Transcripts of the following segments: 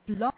Blog.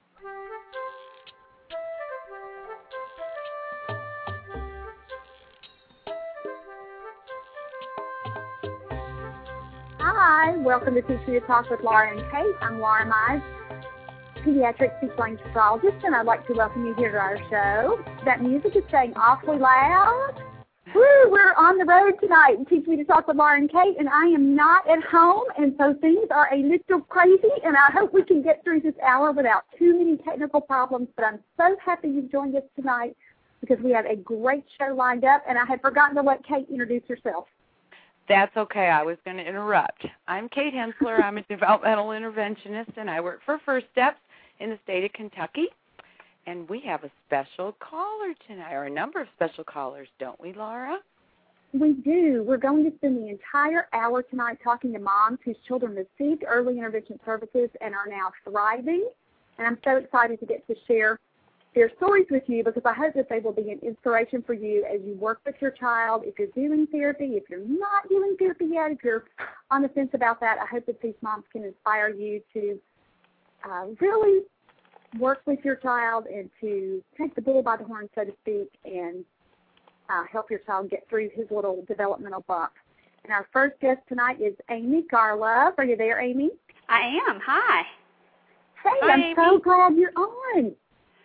Hi, welcome to Teach Me to Talk with Laura and Kate. I'm Laura Mize, pediatric speech-language pathologist, and I'd like to welcome you here to our show. That music is staying awfully loud. Woo, we're on the road tonight and Teach Me to Talk with Laura and Kate, and I am not at home, and so things are a little crazy, and I hope we can get through this hour without too many technical problems, but I'm so happy you've joined us tonight because we have a great show lined up, and I had forgotten to let Kate introduce herself. That's okay. I was going to interrupt. I'm Kate Hensler. I'm a developmental interventionist, and I work for First Steps in the state of Kentucky. And we have a special caller tonight, or a number of special callers, don't we, Laura? We do. We're going to spend the entire hour tonight talking to moms whose children received early intervention services and are now thriving. And I'm so excited to get to share their stories with you because I hope that they will be an inspiration for you as you work with your child. If you're doing therapy, if you're not doing therapy yet, if you're on the fence about that, I hope that these moms can inspire you to really work with your child and to take the bull by the horn, so to speak, and help your child get through his little developmental bump. And our first guest tonight is Amy Garlove. Are you there, Amy? I am. Hi. Hey, Hi, I'm Amy. so glad you're on.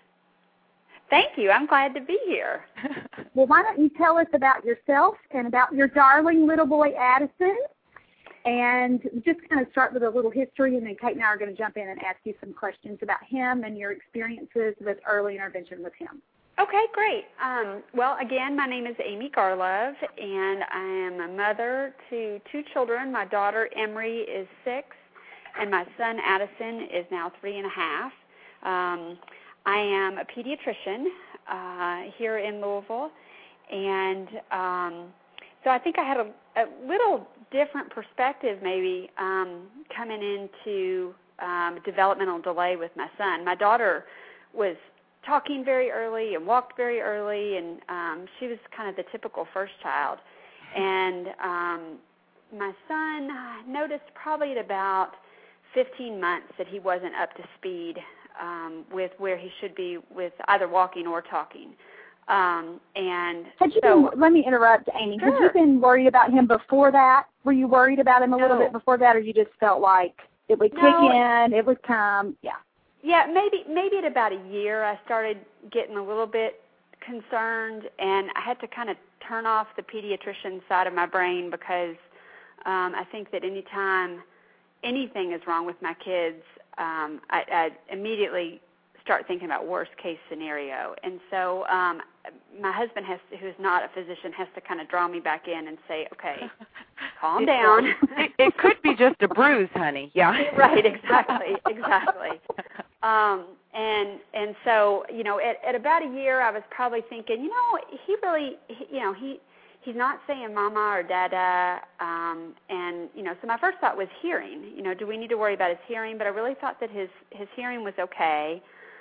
Thank you. I'm glad to be here. Well, why don't you tell us about yourself and about your darling little boy, Addison, and just kind of start with a little history, and then Kate and I are going to jump in and ask you some questions about him and your experiences with early intervention with him. Okay, great. Well, again, my name is Amy Garlove, and I am a mother to two children. My daughter, Emery, is 6, and my son, Addison, is now 3.5. I am a pediatrician here in Louisville, and so I think I had a little different perspective maybe coming into developmental delay with my son. My daughter was talking very early and walked very early, and she was kind of the typical first child. And my son noticed probably at about 15 months that he wasn't up to speed with where he should be with either walking or talking. Let me interrupt, Amy. Sure. Had you been worried about him before that? Were you worried about him a little bit before that, or you just felt like it would kick in, it would come? Yeah. Yeah, maybe at about a year I started getting a little bit concerned, and I had to kind of turn off the pediatrician side of my brain because I think that anytime anything is wrong with my kids, I immediately start thinking about worst case scenario. And so my husband, who's not a physician, has to kind of draw me back in and say, okay, calm down. It could be just a bruise, honey. Yeah. Right, exactly. And so, at about a year, I was probably thinking, he's not saying mama or dada, and, so my first thought was hearing. Do we need to worry about his hearing? But I really thought that his hearing was okay.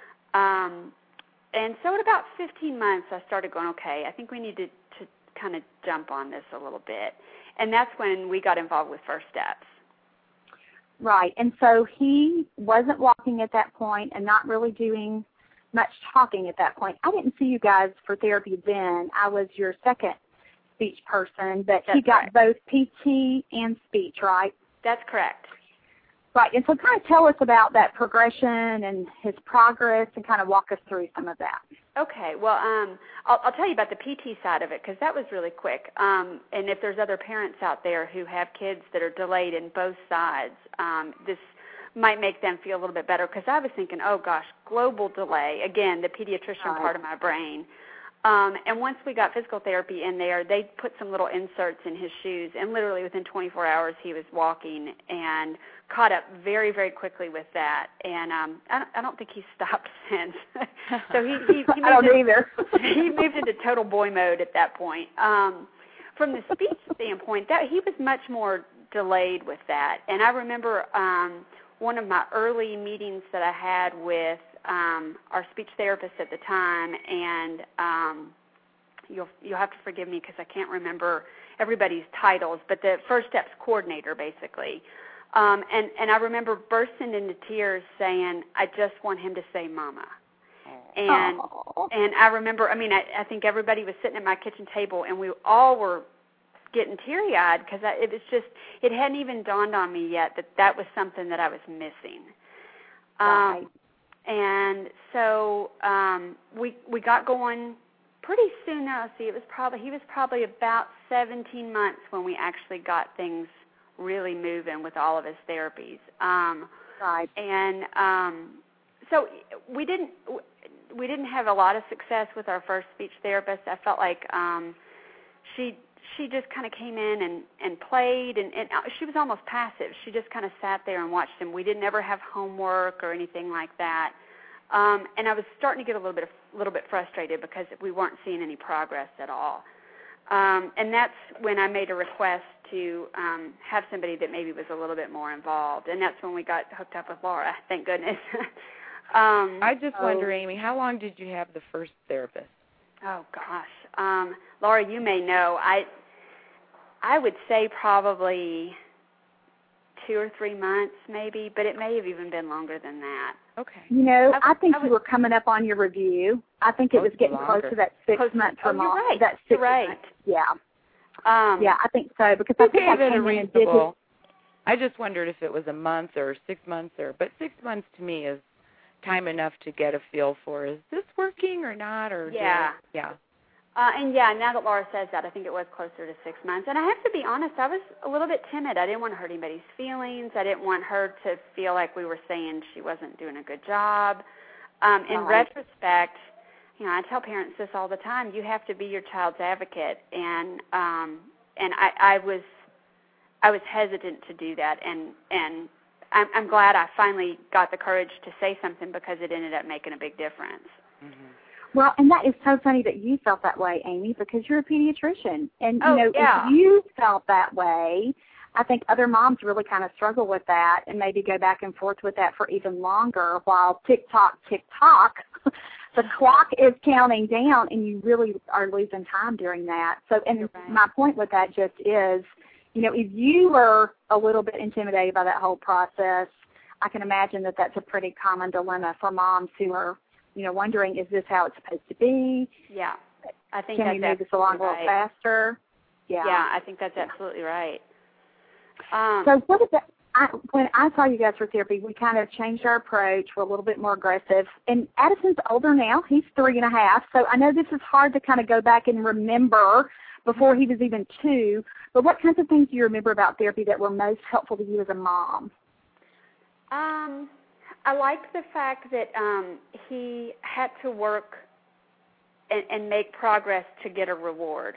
And so at about 15 months, I started going, okay, I think we need to kind of jump on this a little bit. And that's when we got involved with First Steps. Right, and so he wasn't walking at that point and not really doing much talking at that point. I didn't see you guys for therapy then. I was your second speech person, but he got both PT and speech, right? That's correct. Right, and so kind of tell us about that progression and his progress and kind of walk us through some of that. Okay, well, I'll tell you about the PT side of it because that was really quick. And if there's other parents out there who have kids that are delayed in both sides, this might make them feel a little bit better because I was thinking, oh, gosh, global delay, again, the pediatrician part of my brain. And once we got physical therapy in there, they put some little inserts in his shoes, and literally within 24 hours he was walking and caught up very, very quickly with that. And I don't think he stopped since. So he I don't either. He moved into total boy mode at that point. From the speech standpoint, he was much more delayed with that. And I remember one of my early meetings that I had with our speech therapist at the time, and you'll have to forgive me because I can't remember everybody's titles, but the First Steps coordinator basically And I remember bursting into tears saying, I just want him to say mama. And I remember, I think everybody was sitting at my kitchen table, and we all were getting teary-eyed because it hadn't even dawned on me yet that was something that I was missing. Right. And so we got going pretty soon now. See, he was probably about 17 months when we actually got things really moving with all of his therapies. Right. And so we didn't have a lot of success with our first speech therapist. I felt like she just kind of came in and played, and she was almost passive. She just kind of sat there and watched him. We didn't ever have homework or anything like that. And I was starting to get a little bit frustrated because we weren't seeing any progress at all. And that's when I made a request to have somebody that maybe was a little bit more involved. And that's when we got hooked up with Laura, thank goodness. I just wonder, Amy, how long did you have the first therapist? Oh, gosh. Laura, you may know. I would say probably 2 or 3 months maybe, but it may have even been longer than that. Okay. I think you were coming up on your review. I think it was getting close to that 6 months for Mom. You're right. That 6 right. months. Yeah. I think so, because I think I came in and did it. I just wondered if it was a month or 6 months, but 6 months to me is time enough to get a feel for, is this working or not? Or yeah. And now that Laura says that, I think it was closer to 6 months. And I have to be honest, I was a little bit timid. I didn't want to hurt anybody's feelings. I didn't want her to feel like we were saying she wasn't doing a good job. In retrospect, I tell parents this all the time, you have to be your child's advocate. And I was hesitant to do that. And I'm glad I finally got the courage to say something, because it ended up making a big difference. Mm-hmm. Well, and that is so funny that you felt that way, Amy, because you're a pediatrician. And, yeah. if you felt that way, I think other moms really kind of struggle with that and maybe go back and forth with that for even longer, while tick-tock, the clock is counting down, and you really are losing time during that. So, and my point with that just is, if you were a little bit intimidated by that whole process, I can imagine that that's a pretty common dilemma for moms who are, wondering, is this how it's supposed to be? Yeah. I think Can we move this along a little faster? Yeah, I think that's absolutely right. So what is that? When I saw you guys for therapy, we kind of changed our approach. We're a little bit more aggressive. And Addison's older now. He's 3.5. So I know this is hard to kind of go back and remember before he was even 2. But what kinds of things do you remember about therapy that were most helpful to you as a mom? I liked the fact that he had to work and make progress to get a reward.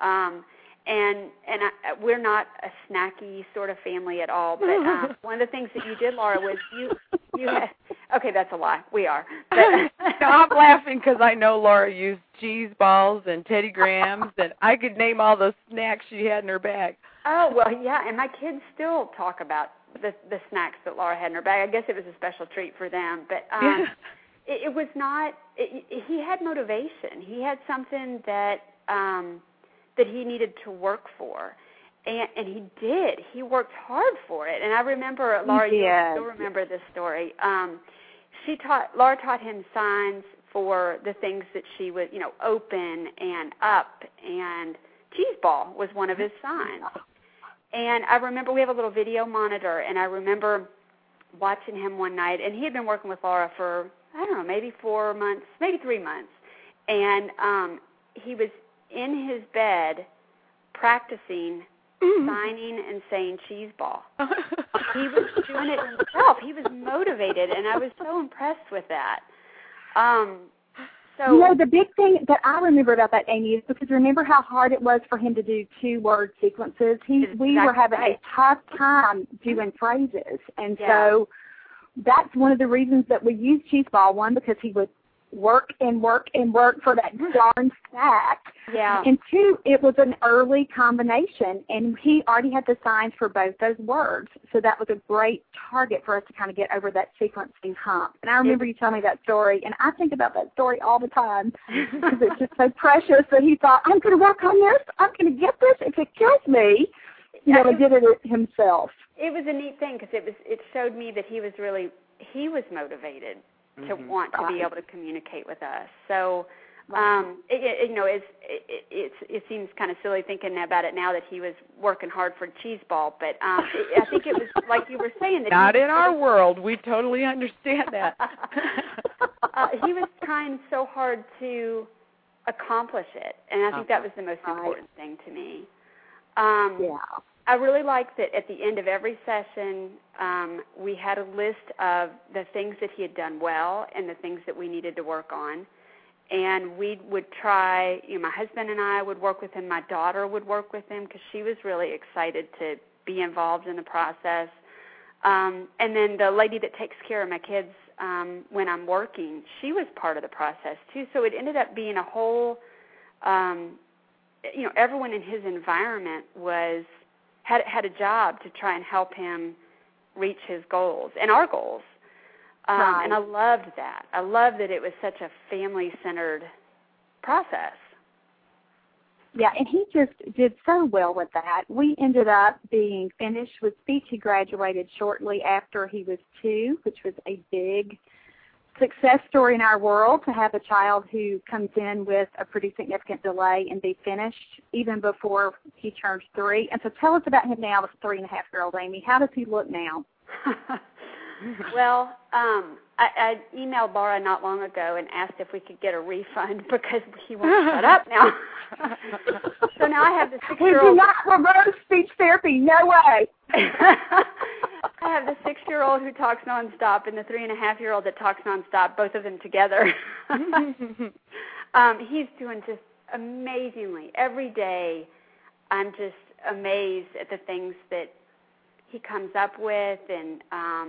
We're not a snacky sort of family at all. But one of the things that you did, Laura, was you had, okay, that's a lie. We are. But, no, I'm laughing because I know Laura used cheese balls and Teddy Grahams, and I could name all the snacks she had in her bag. Oh, well, yeah, and my kids still talk about the snacks that Laura had in her bag. I guess it was a special treat for them. But it was not, he had motivation. He had something that he needed to work for. And he did. He worked hard for it. And I remember, Laura, you still remember this story. Laura taught him signs for the things that she would, open and up, and cheese ball was one of his signs. And I remember we have a little video monitor, and I remember watching him one night, and he had been working with Laura for, I don't know, maybe 4 months, maybe 3 months. And he was in his bed practicing signing and saying cheese ball. He was doing it himself. He was motivated, and I was so impressed with that. The big thing that I remember about that, Amy, is because remember how hard it was for him to do 2-word sequences? We were having a tough time doing phrases. And so that's one of the reasons that we used cheese ball. One, because he would work and work and work for that darn stack. Yeah. And 2, it was an early combination, and he already had the signs for both those words. So that was a great target for us to kind of get over that sequencing hump. And I remember you telling me that story, and I think about that story all the time because it's just so precious that he thought, I'm going to work on this. I'm going to get this. If it kills me, he did it himself. It was a neat thing because it showed me that he was motivated to want to be able to communicate with us. So, it seems kind of silly thinking about it now that he was working hard for Cheese Ball, but I think it was like you were saying that not in our world. We totally understand that. He was trying so hard to accomplish it, and I think that was the most important thing to me. I really liked that at the end of every session, we had a list of the things that he had done well and the things that we needed to work on. And we would try, my husband and I would work with him. My daughter would work with him because she was really excited to be involved in the process. And then the lady that takes care of my kids when I'm working, she was part of the process too. So it ended up being a whole, everyone in his environment had a job to try and help him reach his goals and our goals. And I loved that. I loved that it was such a family-centered process. Yeah, and he just did so well with that. We ended up being finished with speech. He graduated shortly after he was 2, which was a big success story in our world to have a child who comes in with a pretty significant delay and be finished even before he turns 3. And so tell us about him now, the 3.5-year-old Amy. How does he look now? Well, I emailed Laura not long ago and asked if we could get a refund because he won't shut up now. So now I have the 6-year-old. We do not promote speech therapy. No way. I have the 6-year-old who talks nonstop and the 3.5-year-old that talks nonstop, both of them together. He's doing just amazingly. Every day I'm just amazed at the things that he comes up with, and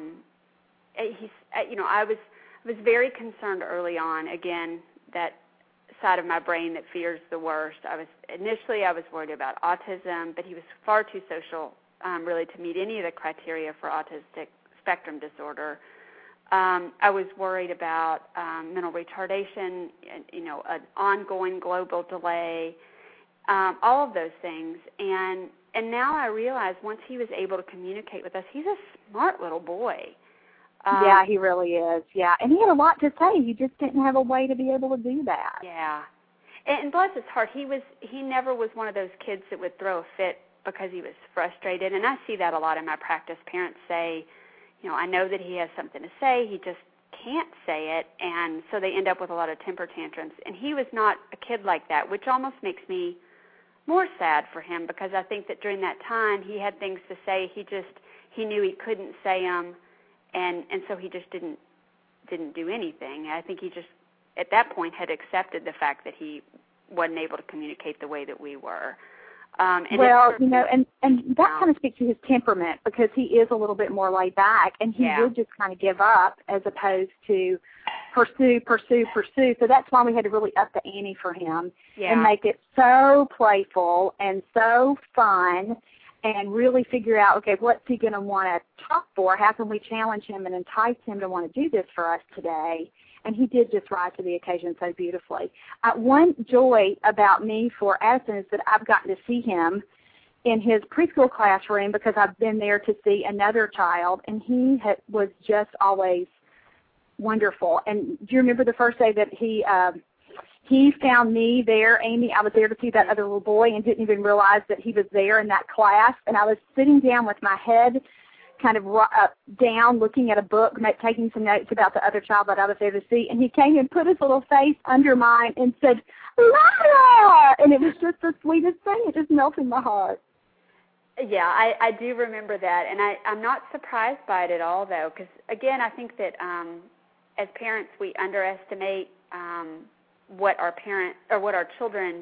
I was very concerned early on. Again, that side of my brain that fears the worst. I was worried about autism, but he was far too social really to meet any of the criteria for autistic spectrum disorder. I was worried about mental retardation, an ongoing global delay, all of those things, and now I realize once he was able to communicate with us, he's a smart little boy. Yeah, he really is. Yeah, and he had a lot to say. He just didn't have a way to be able to do that. Yeah, and bless his heart, he never was one of those kids that would throw a fit because he was frustrated. And I see that a lot in my practice. Parents say, I know that he has something to say, he just can't say it, and so they end up with a lot of temper tantrums. And he was not a kid like that, which almost makes me more sad for him because I think that during that time he had things to say. He knew he couldn't say them, and so he just didn't do anything. I think he just at that point had accepted the fact that he wasn't able to communicate the way that we were. And that kind of speaks to his temperament because he is a little bit more laid back, and he would just kind of give up as opposed to pursue. So that's why we had to really up the ante for him and make it so playful and so fun and really figure out, okay, what's he going to want to talk for? How can we challenge him and entice him to want to do this for us today? And he did just rise to the occasion so beautifully. One joy about me for Addison is that I've gotten to see him in his preschool classroom because I've been there to see another child, and he was just always wonderful. And do you remember the first day that he found me there, Amy? I was there to see that other little boy and didn't even realize that he was there in that class. And I was sitting down with my head kind of down, looking at a book, taking some notes about the other child that I was there to see. And he came and put his little face under mine and said, "Lara!" And it was just the sweetest thing. It just melted my heart. Yeah, I do remember that, and I'm not surprised by it at all, though, because again, I think that as parents, we underestimate what our children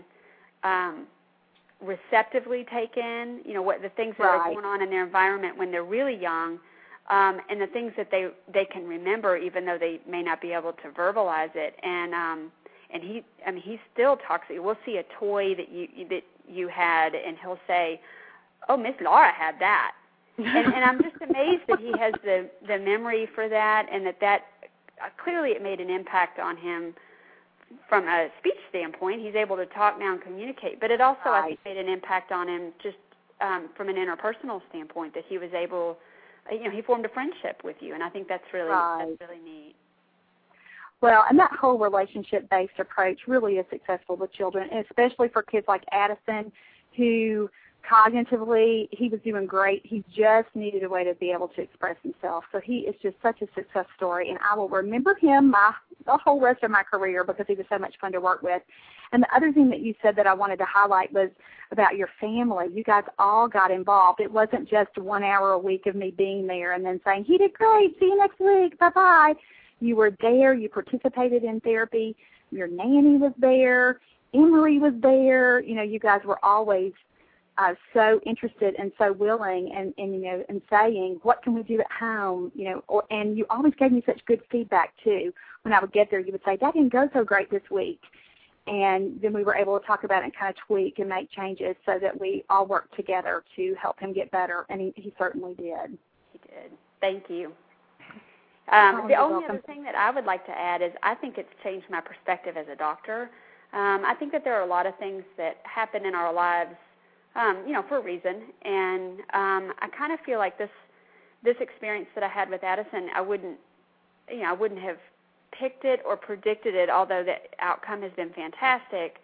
receptively take in. What the things that are going on in their environment when they're really young, and the things that they can remember, even though they may not be able to verbalize it. And he still talks. We'll see a toy that you had, and he'll say, "Oh, Miss Laura had that," and I'm just amazed that he has the memory for that, and that clearly it made an impact on him from a speech standpoint. He's able to talk now and communicate, but it also I think made an impact on him just from an interpersonal standpoint, that he was able, he formed a friendship with you, and I think that's really neat. Well, and that whole relationship-based approach really is successful with children, and especially for kids like Addison, who cognitively, he was doing great. He just needed a way to be able to express himself. So he is just such a success story, and I will remember him the whole rest of my career because he was so much fun to work with. And the other thing that you said that I wanted to highlight was about your family. You guys all got involved. It wasn't just 1 hour a week of me being there and then saying, he did great, see you next week, bye-bye. You were there. You participated in therapy. Your nanny was there. Emory was there. You guys were always so interested and so willing and saying, what can we do at home? And you always gave me such good feedback, too. When I would get there, you would say, that didn't go so great this week. And then we were able to talk about it and kind of tweak and make changes so that we all worked together to help him get better, and he certainly did. He did. Thank you. The only other thing that I would like to add is I think it's changed my perspective as a doctor. I think that there are a lot of things that happen in our lives, for a reason, and I kind of feel like this experience that I had with Addison, I wouldn't have picked it or predicted it, although the outcome has been fantastic.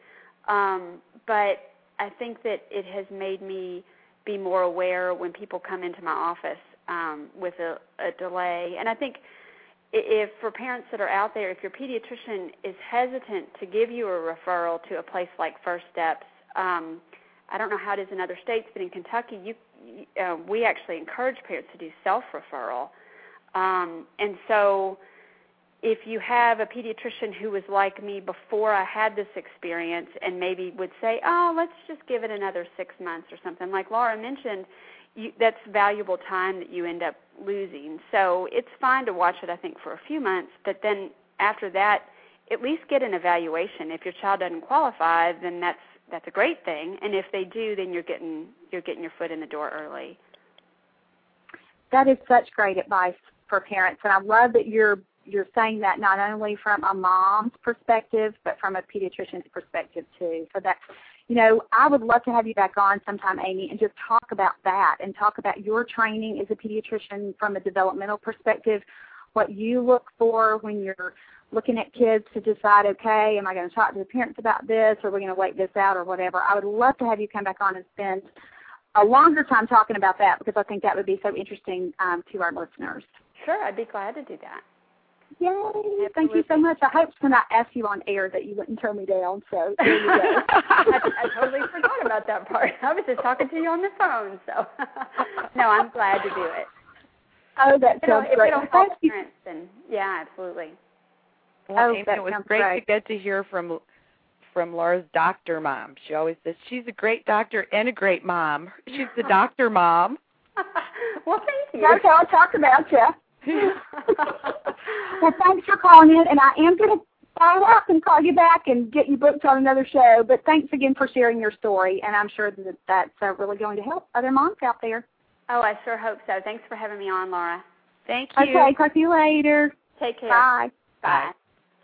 But I think that it has made me be more aware when people come into my office with a delay. And I think if for parents that are out there, if your pediatrician is hesitant to give you a referral to a place like First Steps, I don't know how it is in other states, but in Kentucky, we actually encourage parents to do self-referral. And so if you have a pediatrician who was like me before I had this experience and maybe would say, oh, let's just give it another 6 months or something, like Laura mentioned, that's valuable time that you end up losing. So it's fine to watch it, I think, for a few months, but then after that, at least get an evaluation. If your child doesn't qualify, then that's a great thing, and if they do, then you're getting your foot in the door early. That is such great advice for parents, and I love that you're saying that not only from a mom's perspective, but from a pediatrician's perspective too. So that, I would love to have you back on sometime, Amy, and just talk about that and talk about your training as a pediatrician from a developmental perspective, what you look for when you're looking at kids to decide, okay, am I going to talk to the parents about this, or are we going to wait this out, or whatever. I would love to have you come back on and spend a longer time talking about that, because I think that would be so interesting to our listeners. Sure, I'd be glad to do that. Yay! Absolutely. Thank you so much. I hope when I asked you on air that you wouldn't turn me down, so there you go. I totally forgot about that part. I was just talking to you on the phone, so no, I'm glad to do it. Oh, that sounds great. If it'll help parents, then yeah, absolutely. Well, Amy, it was great to get to hear from Laura's doctor mom. She always says she's a great doctor and a great mom. She's the doctor mom. Well, thank you. That's how I talk about you. Well, thanks for calling in, and I am going to follow up and call you back and get you booked on another show. But thanks again for sharing your story, and I'm sure that that's really going to help other moms out there. Oh, I sure hope so. Thanks for having me on, Laura. Thank you. Okay, talk to you later. Take care. Bye. Bye.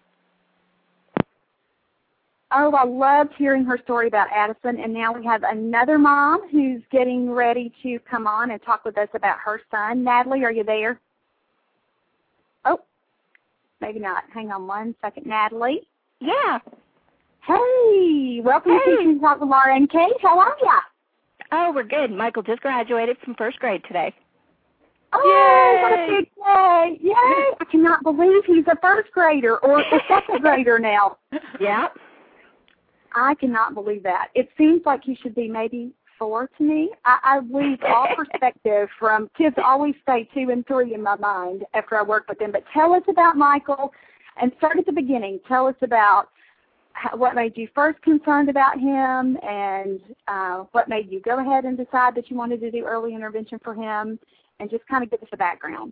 Oh, I loved hearing her story about Addison, and now we have another mom who's getting ready to come on and talk with us about her son. Natalie, are you there? Oh, maybe not. Hang on one second. Natalie? Yeah. Hey, welcome to Teaching Talk with Laura and Kate. How are ya? Oh, we're good. Michael just graduated from first grade today. Oh, Yay! what a big day. Yay. I cannot believe he's a first grader or a second grader now. Yeah. I cannot believe that. It seems like he should be maybe 4 to me. I lose all perspective from kids always stay 2 and 3 in my mind after I work with them. But tell us about Michael and start at the beginning. Tell us about what made you first concerned about him and what made you go ahead and decide that you wanted to do early intervention for him, and just kind of give us a background.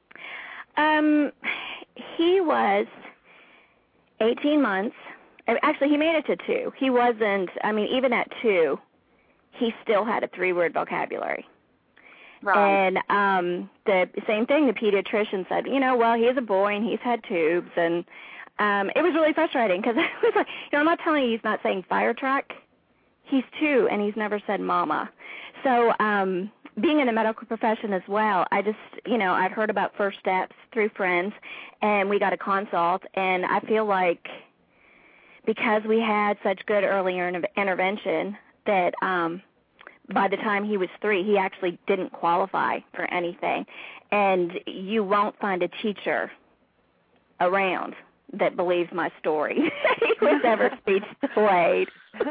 He was 18 months. Actually, he made it to 2. He wasn't, even at 2, he still had a 3-word vocabulary. Right. And the same thing, the pediatrician said, well, he's a boy and he's had tubes. And it was really frustrating because I was like, I'm not telling you he's not saying fire truck. He's 2 and he's never said mama. So being in the medical profession as well, I just, I'd heard about First Steps through friends, and we got a consult, and I feel like because we had such good early intervention that by the time he was 3, he actually didn't qualify for anything. And you won't find a teacher around that believes my story. He was ever speech delayed.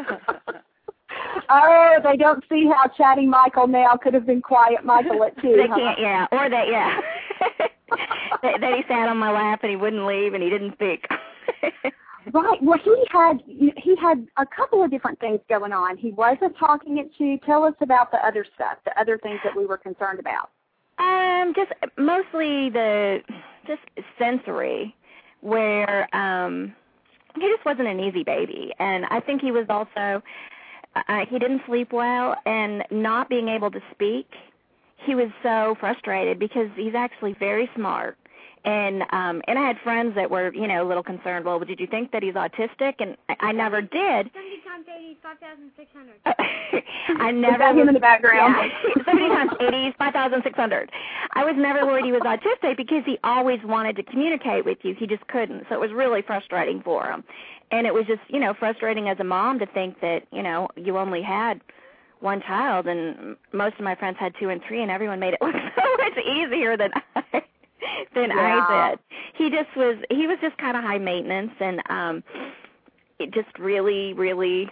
Oh, they don't see how chatty Michael now could have been quiet Michael at 2. They can't, yeah. Or that, yeah. that he sat on my lap and he wouldn't leave and he didn't speak. Right. Well, he had a couple of different things going on. He wasn't talking at 2. Tell us about the other stuff, the other things that we were concerned about. Just mostly just sensory, where he just wasn't an easy baby, and I think he was also he didn't sleep well, and not being able to speak, he was so frustrated because he's actually very smart. And I had friends that were, a little concerned. Well, did you think that he's autistic? And I never did. 70 times 80 is 5,600. I never. Got him in the background. Yeah, 70 times 80 is 5,600. I was never worried he was autistic because he always wanted to communicate with you. He just couldn't. So it was really frustrating for him. And it was just, frustrating as a mom to think that, you only had one child, and most of my friends had 2 and 3, and everyone made it look so much easier than I did. He was just kind of high maintenance, and it just really, really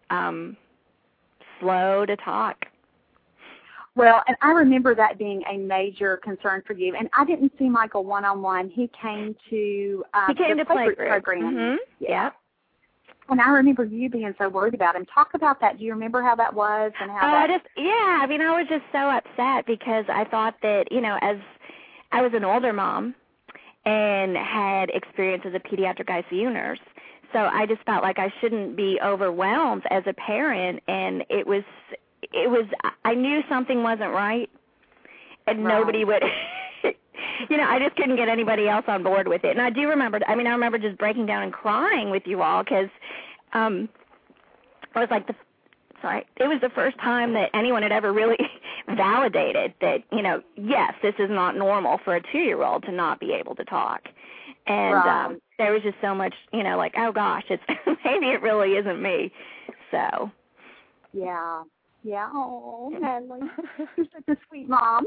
slow to talk. Well, and I remember that being a major concern for you. And I didn't see Michael one-on-one. He came to the playgroup program. Mm-hmm. Yeah. And I remember you being so worried about him. Talk about that. Do you remember how that was and how I was just so upset because I thought that, as I was an older mom and had experience as a pediatric ICU nurse, so I just felt like I shouldn't be overwhelmed as a parent, and it was I knew something wasn't right, and nobody would, I just couldn't get anybody else on board with it. And I do remember, I remember just breaking down and crying with you all because it was like it was the first time that anyone had ever really validated that, yes, this is not normal for a 2-year-old to not be able to talk. And there was just so much, like, oh, gosh, it's maybe it really isn't me. So. Yeah. Yeah. Oh, Natalie, you're such a sweet mom.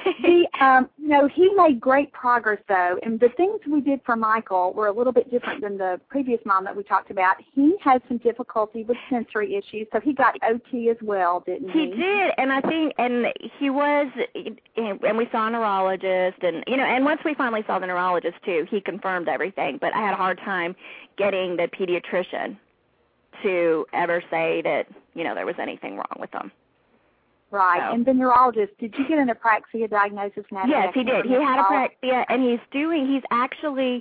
He made great progress, though, and the things we did for Michael were a little bit different than the previous mom that we talked about. He had some difficulty with sensory issues, so he got OT as well, didn't he? He did, and I think, and he was, and we saw a neurologist, and, and once we finally saw the neurologist, too, he confirmed everything, but I had a hard time getting the pediatrician to ever say that, there was anything wrong with them. Right. So. And the neurologist, did you get an apraxia diagnosis, Natalie? Yes, he did. He had apraxia, and he's actually,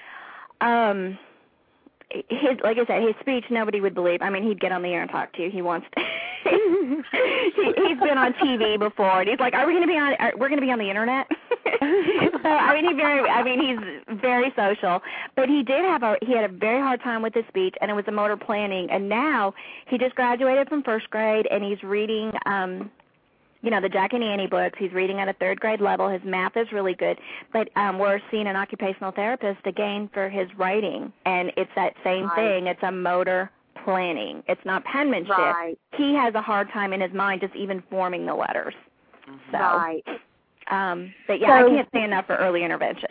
like I said, his speech nobody would believe. He'd get on the air and talk to you. He wants to. He's been on TV before, and he's like, we're going to be on the internet? So, he's very social, but he had a very hard time with his speech, and it was a motor planning, and now he just graduated from 1st grade, and he's reading, the Jack and Annie books. He's reading at a 3rd grade level. His math is really good, but we're seeing an occupational therapist again for his writing, and it's that same thing. It's a motor planning. It's not penmanship. Right. He has a hard time in his mind just even forming the letters. So. Right. But yeah, I can't say enough for early intervention.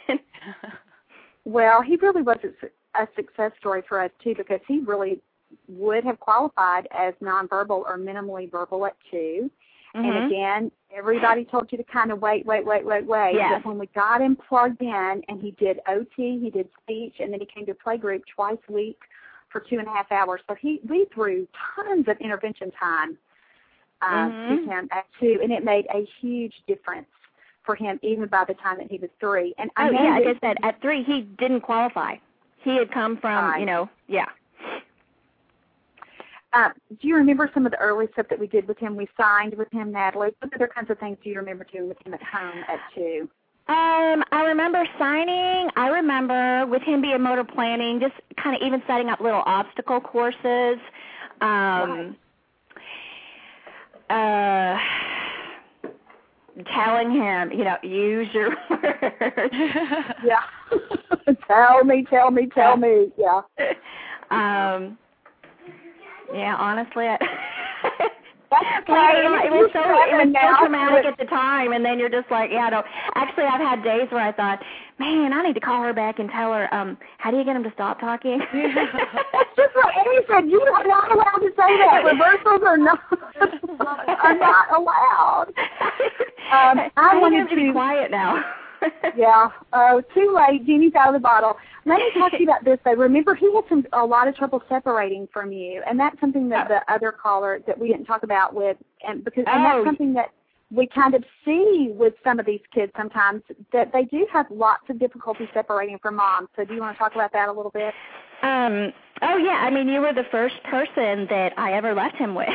Well, he really was a success story for us, too, because he really would have qualified as nonverbal or minimally verbal at 2. Mm-hmm. And again, everybody told you to kind of wait. Yes. But when we got him plugged in and he did OT, he did speech, and then he came to playgroup twice a week for 2.5 hours. So we threw tons of intervention time to him at 2, and it made a huge difference for him even by the time that he was 3. And like I said, at 3 he didn't qualify. He had come from, yeah. Do you remember some of the early stuff that we did with him? We signed with him, Natalie. What other kinds of things do you remember doing with him at home at 2? I remember signing. I remember with him being motor planning, just kind of even setting up little obstacle courses. telling him, use your words. Yeah. Tell me. Yeah. Yeah, honestly, That's okay. it was so traumatic at the time, and then you're just like, yeah, no. Actually, I've had days where I thought, man, I need to call her back and tell her, how do you get him to stop talking? That's just what Amy said. You are not allowed to say that. Reversals are not allowed. I wanted to be quiet now. Yeah. Oh, too late. Genie's out of the bottle. Let me talk to you about this, though. Remember, he had a lot of trouble separating from you, and that's something that the other caller that we didn't talk about with, and that's something that we kind of see with some of these kids sometimes, that they do have lots of difficulty separating from mom. So do you want to talk about that a little bit? Oh, yeah. I mean, you were the first person that I ever left him with.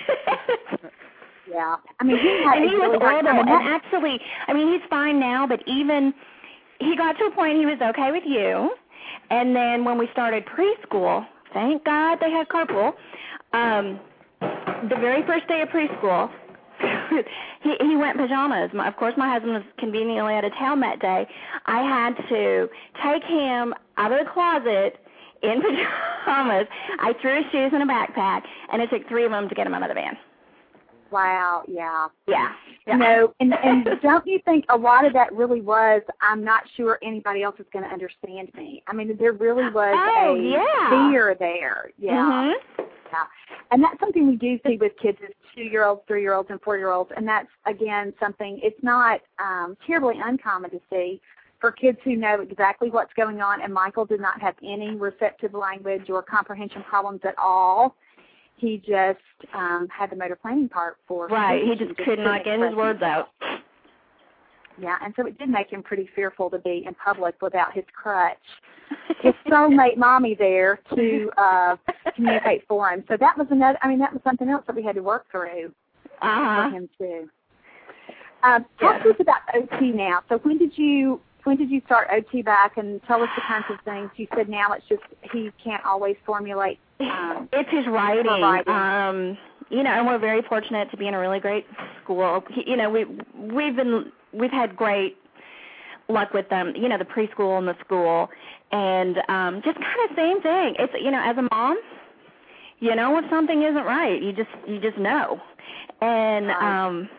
Yeah. I mean, he was horrible. And actually, I mean, he's fine now, but even he got to a point he was okay with you. And then when we started preschool, thank God they had carpool, the very first day of preschool, he went in pajamas. Of course, my husband was conveniently out of town that day. I had to take him out of the closet in pajamas. I threw his shoes in a backpack, and it took 3 of them to get him out of the van. Wow, yeah. Yeah. No, and don't you think a lot of that really was, I'm not sure anybody else is going to understand me. I mean, there really was fear there. Yeah. Mm-hmm. Yeah. And that's something we do see with kids is 2-year-olds, 3-year-olds, and 4-year-olds, and that's, again, something, it's not terribly uncommon to see for kids who know exactly what's going on, and Michael did not have any receptive language or comprehension problems at all. He just had the motor planning part for right. He just could not get his words out. Yeah, and so it did make him pretty fearful to be in public without his crutch. His soulmate mommy there to communicate for him. So that was that was something else that we had to work through for him too. Talk to us about OT now. So when did you start OT back, and tell us the kinds of things you said? Now it's just he can't always formulate. It's his writing. And we're very fortunate to be in a really great school. We've had great luck with them. The preschool and the school, and just kind of same thing. It's as a mom, if something isn't right, you just know, and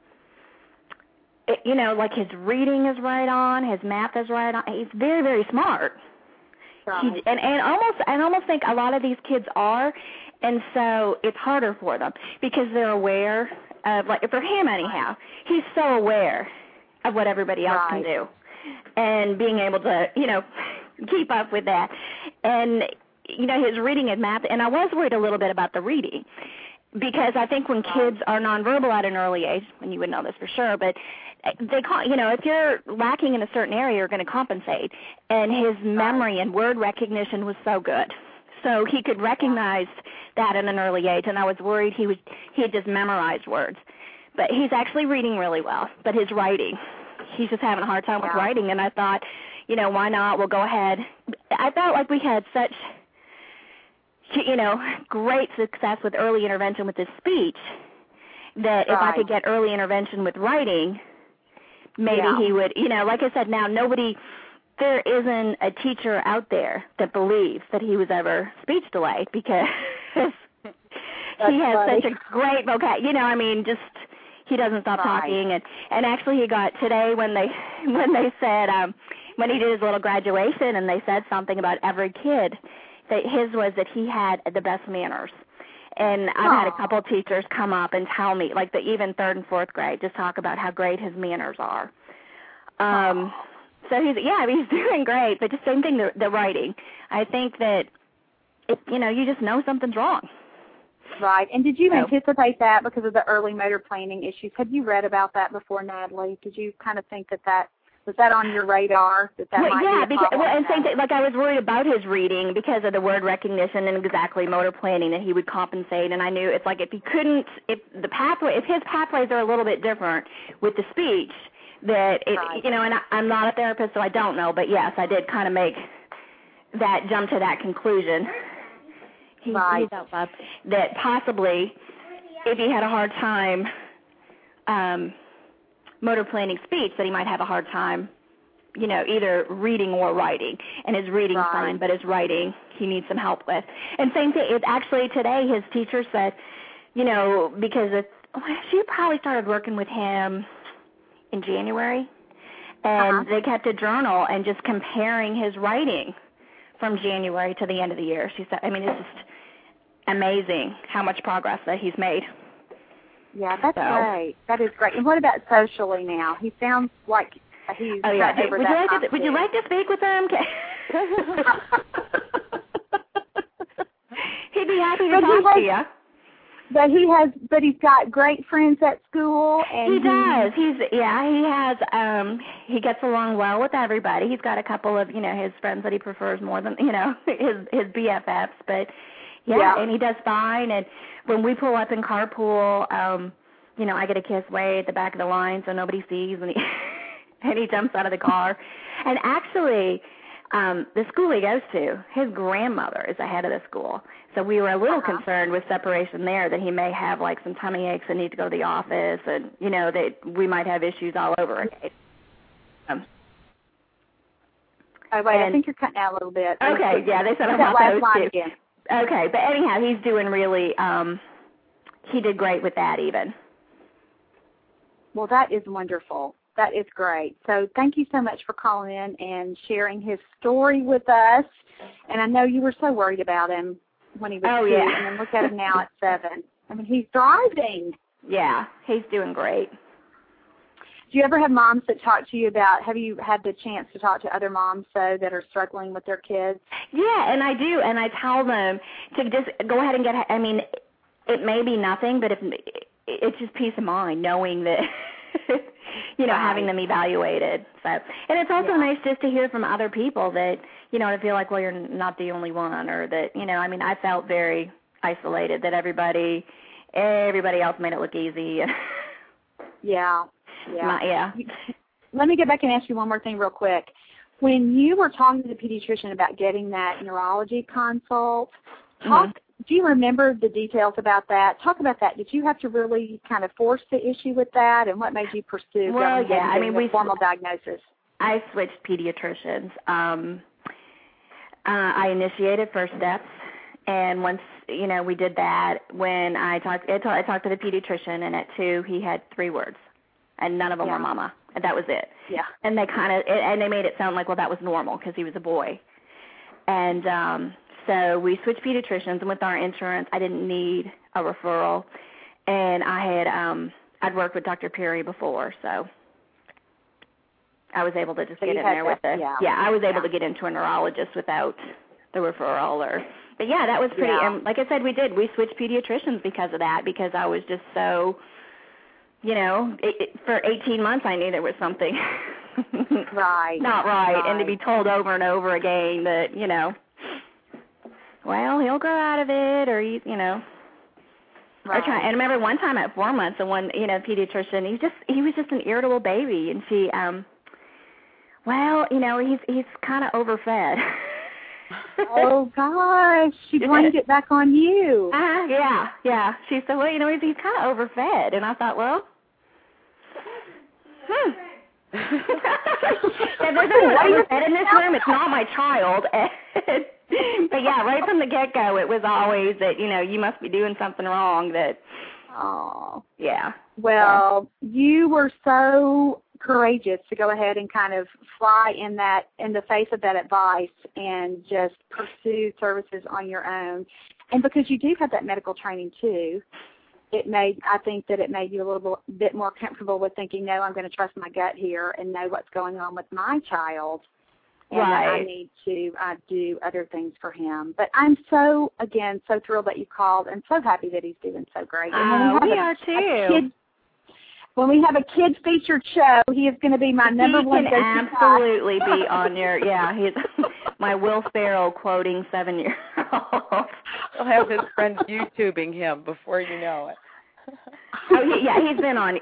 like his reading is right on, his math is right on. He's very, very smart. Right. And I almost think a lot of these kids are, and so it's harder for them because they're aware of, like, for him anyhow, he's so aware of what everybody else can do, and being able to, keep up with that. And, his reading and math, and I was worried a little bit about the reading, because I think when kids are nonverbal at an early age, and you would know this for sure, but they call, if you're lacking in a certain area, you're going to compensate. And his memory and word recognition was so good. So he could recognize that at an early age, and I was worried he had just memorized words. But he's actually reading really well, but his writing, he's just having a hard time with writing. And I thought, why not? We'll go ahead. I felt like we had such, great success with early intervention with his speech that if I could get early intervention with writing, maybe he would, like I said, now there isn't a teacher out there that believes that he was ever speech delayed, because he has such a great vocabulary, he doesn't stop talking. And actually he got today when they said, when he did his little graduation, and they said something about every kid, that his was that he had the best manners. And I've had a couple of teachers come up and tell me, like even 3rd and 4th grade, just talk about how great his manners are. So he's doing great, but just same thing, the writing. I think that, you just know something's wrong. Right. And did you anticipate that because of the early motor planning issues? Have you read about that before, Natalie? Did you kind of think that was that on your radar? Might be a problem? And same thing, I was worried about his reading because of the word recognition and exactly motor planning, that he would compensate. And I knew it's like if his pathways are a little bit different with the speech, that and I'm not a therapist, so I don't know, but yes, I did kind of make that jump to that conclusion. He's out, Bob, that possibly if he had a hard time motor planning speech, that he might have a hard time, either reading or writing. And his reading's fine, but his writing he needs some help with. And same thing, actually today his teacher said, because she probably started working with him in January, and they kept a journal and just comparing his writing from January to the end of the year. She said, it's just amazing how much progress that he's made. Yeah, that's great. That is great. And what about socially now? He sounds like he's would you like to speak with him? He'd be happy to talk to you. But he's got great friends at school, and he does. He gets along well with everybody. He's got a couple of his friends that he prefers more than his BFFs, but and he does fine. And when we pull up in carpool, I get a kiss way at the back of the line so nobody sees, and he jumps out of the car. And actually, the school he goes to, his grandmother is the head of the school. So we were a little concerned with separation there, that he may have like some tummy aches and need to go to the office, and that we might have issues all over again. I think you're cutting out a little bit. Okay, they said about those too. Again. Okay, but anyhow, he's doing really. He did great with that even. Well, that is wonderful. That is great. So thank you so much for calling in and sharing his story with us. And I know you were so worried about him when he was 2, and then look at him now at 7. He's thriving. Yeah, he's doing great. Do you ever have moms that talk to you about, have you had the chance to talk to other moms that are struggling with their kids? Yeah, and I do, and I tell them to just go ahead and get, it may be nothing, but it's just peace of mind knowing that, having them evaluated. So, and it's also nice just to hear from other people that, I feel like, well, you're not the only one, or that, I felt very isolated, that everybody else made it look easy. Yeah. Yeah. Let me get back and ask you one more thing real quick. When you were talking to the pediatrician about getting that neurology consult, do you remember the details about that? Talk about that. Did you have to really kind of force the issue with that, and what made you pursue getting formal diagnosis? I switched pediatricians. I initiated First Steps, and once we did that, when I talked to the pediatrician, and at 2 he had 3 words, and none of them were mama. And that was it. Yeah. And they they made it sound like, well, that was normal because he was a boy. And so we switched pediatricians, and with our insurance, I didn't need a referral. And I'd worked with Dr. Perry before, so I was able to just get in there with I was able to get into a neurologist without the referral. But that was pretty. And like I said, we switched pediatricians because of that, because I was just so, for 18 months I knew there was something not right, and to be told over and over again that well, he'll grow out of it, or Right. And I remember one time at 4 months, the one pediatrician, he was just an irritable baby, and she he's kind of overfed. Oh gosh, she blamed it back on you. Yeah. She said, well, he's kind of overfed, and I thought, well, if there's no overfed in this room, it's not my child. But right from the get-go, it was always that, you must be doing something wrong. Well, you were so courageous to go ahead and kind of fly in the face of that advice and just pursue services on your own. And because you do have that medical training too, I think that it made you a little bit more comfortable with thinking, no, I'm going to trust my gut here and know what's going on with my child. And I need to do other things for him. But I'm so thrilled that you called, and so happy that he's doing so great. And we are too. When we have a kids featured show, he is going to be my number one. He can absolutely be on your. He's my Will Ferrell quoting 7-year-old. He'll have his friends YouTubing him before you know it. He's been on.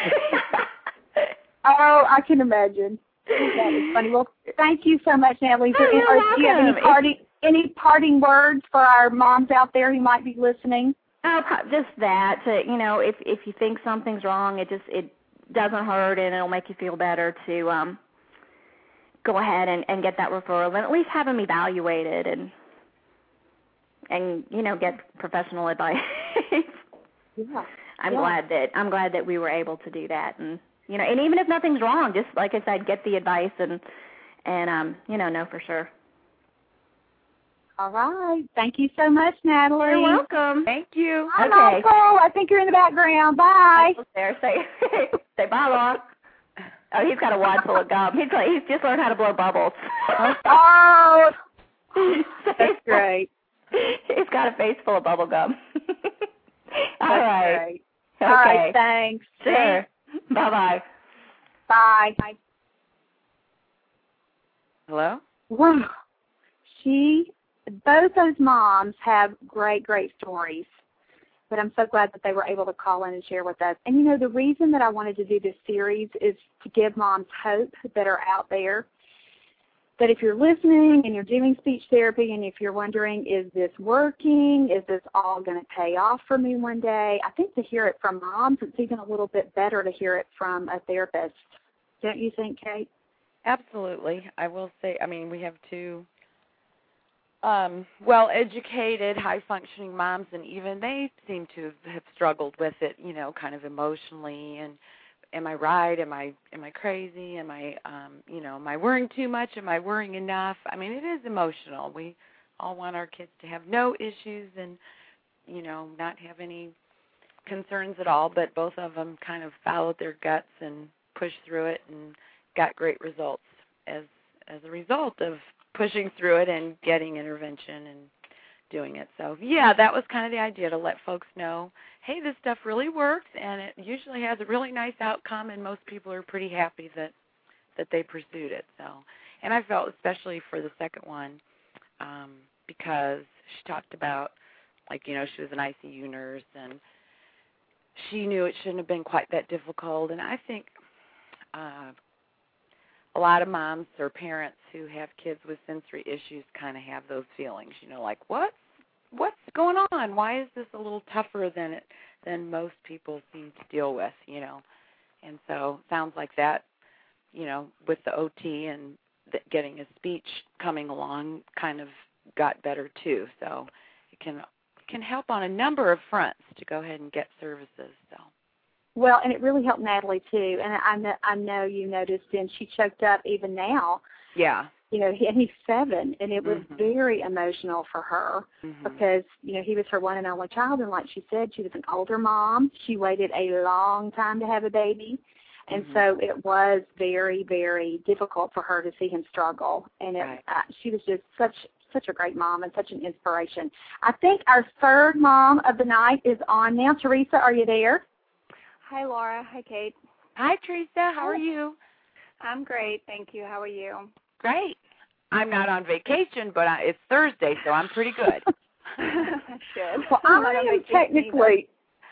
Oh, I can imagine. That is funny. Well, thank you so much, Natalie. Do you have any parting words for our moms out there who might be listening? Oh, just that. If you think something's wrong, it doesn't hurt and it'll make you feel better to go ahead and get that referral and at least have them evaluated and get professional advice. Yeah. I'm glad that we were able to do that, and and even if nothing's wrong, just like I said, get the advice and know for sure. All right. Thank you so much, Natalie. You're welcome. Thank you. Hi, Okay. Michael. I think you're in the background. Bye. There, say bye, Laura. Oh, he's got a wad full of gum. He's just learned how to blow bubbles. Oh, that's great. He's got a face full of bubble gum. All That's right. great. Okay. All right, thanks. Sure. Bye-bye. Bye. Hello? Wow. Both those moms have great stories. But I'm so glad that they were able to call in and share with us. And, the reason that I wanted to do this series is to give moms hope that are out there. That if you're listening and you're doing speech therapy and if you're wondering, is this working? Is this all going to pay off for me one day? I think to hear it from moms, it's even a little bit better to hear it from a therapist. Don't you think, Kate? Absolutely. I will say, we have two well-educated, high-functioning moms, and even they seem to have struggled with it, kind of emotionally. And am I right? Am I crazy? Am I, am I worrying too much? Am I worrying enough? It is emotional. We all want our kids to have no issues and, not have any concerns at all, but both of them kind of followed their guts and pushed through it and got great results as a result of pushing through it and getting intervention and doing it. So, yeah, that was kind of the idea, to let folks know, hey, this stuff really works, and it usually has a really nice outcome, and most people are pretty happy that they pursued it. So, and I felt especially for the second one because she talked about, she was an ICU nurse, and she knew it shouldn't have been quite that difficult. And I think a lot of moms or parents who have kids with sensory issues kind of have those feelings, like, what's going on? Why is this a little tougher than most people seem to deal with, And so sounds like that, with the OT and getting his speech coming along kind of got better too. So it can help on a number of fronts to go ahead and get services. So. Well, and it really helped Natalie too. And I know you noticed, and she choked up even now. Yeah. And he's 7, and it was very emotional for her because, he was her one and only child. And like she said, she was an older mom. She waited a long time to have a baby. And so it was very, very difficult for her to see him struggle. And she was just such a great mom and such an inspiration. I think our third mom of the night is on now. Teresa, are you there? Hi, Laura. Hi, Kate. Hi, Teresa. How are you? I'm great, thank you. How are you? Great. I'm not on vacation, but it's Thursday, so I'm pretty good. That's good. Well, I'm technically